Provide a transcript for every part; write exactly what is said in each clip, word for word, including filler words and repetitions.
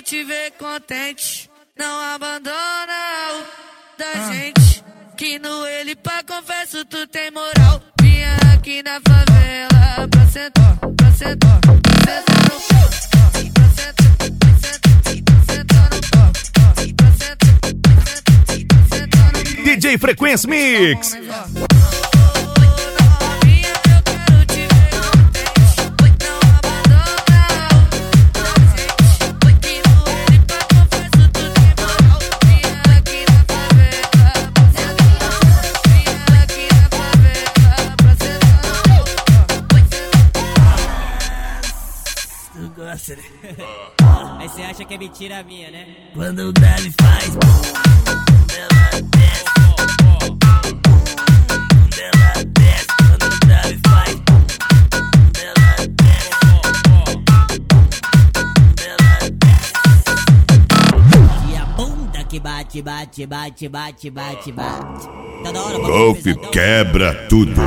te ver contente. Não abandona o da gente. Que no ele pra confesso tu tem moral. Vinha aqui na favela pra sentar, pra sentar, pra sentar no pau. Pra sentar, pra sentar, pra sentar no pau. Pra sentar, pra sentar no pau. D J Frequência Mix. Aí cê acha que é mentira minha, né? Quando o grave faz, ela desce. Ela desce. Quando o grave faz, ela desce. Ela desce. E a bunda que bate, bate, bate, bate, bate, bate. Toda hora Golf quebra tudo.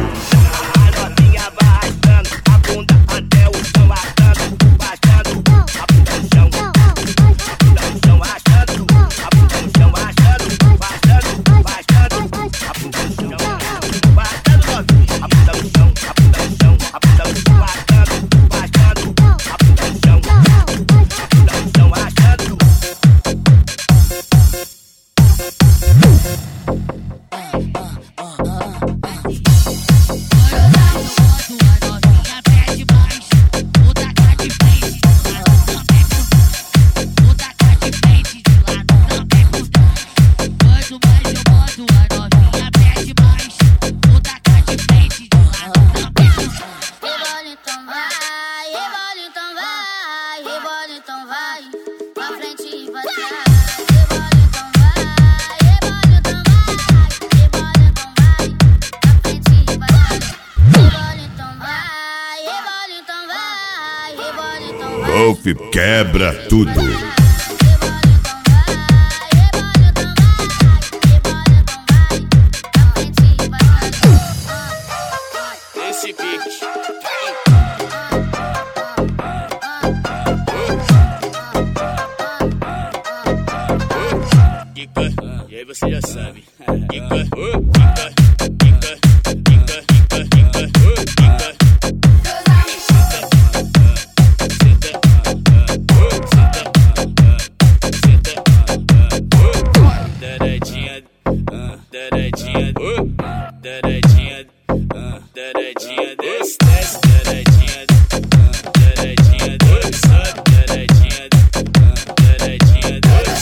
Golf quebra tudo. Esse beat. E aí você já sabe.